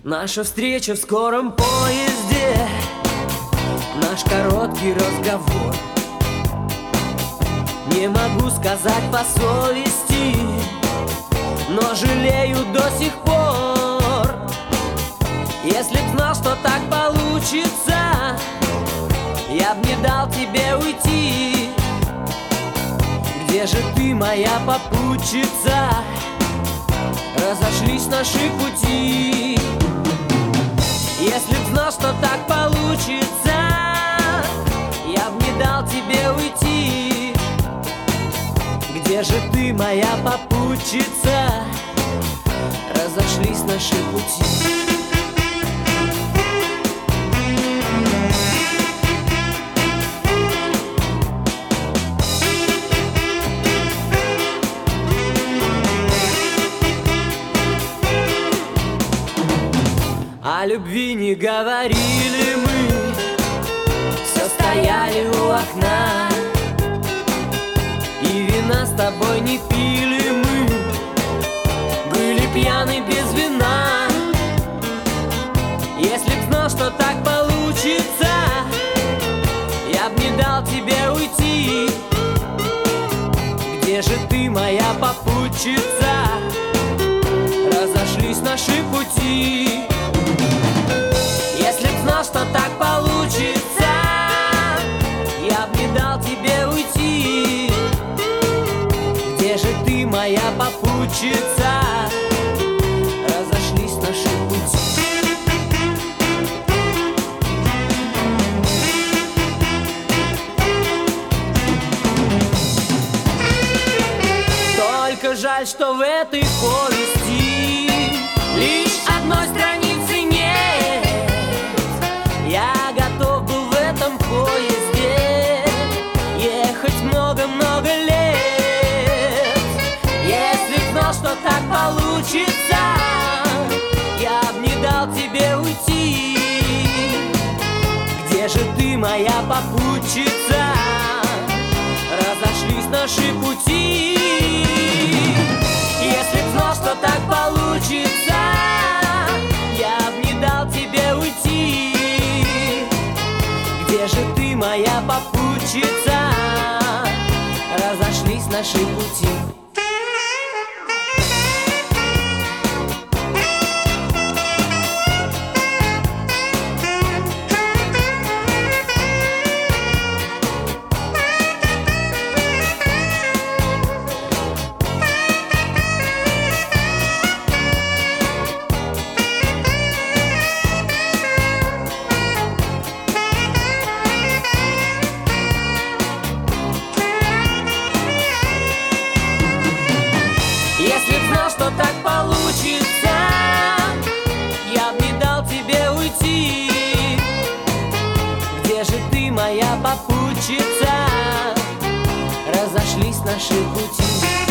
Наша встреча в скором поезде, наш короткий разговор. Не могу сказать по совести, но жалею до сих пор. Если б знал, что так получится, я б не дал тебе уйти. Где же ты, моя попутчица? Разошлись наши пути. Если б знал, что так получится, я б не дал тебе уйти. Где же ты, моя попутчица? Разошлись наши пути. О любви не говорили мы, все стояли у окна, и вина с тобой не пили мы, были пьяны без вина. Если б знал, что так получится, я б не дал тебе уйти. Где же ты, моя попутчица? Разошлись наши пути. Если б знал, что так получится, я б не дал тебе уйти. Где же ты, моя попутчица? Разошлись наши пути. Только жаль, что в этой повести лишь одной страницы нет. Я готов был в этом поезде ехать много-много лет. Если б знал, что так получится, я б не дал тебе уйти. Где же ты, моя попутчица? Разошлись наши пути. Если б знал, что так получится, я б не дал тебе уйти. Где же ты, моя попутчица? Разошлись наши пути. Если б знал, что так получится, я б не дал тебе уйти. Где же ты, моя попутчица? Разошлись наши пути.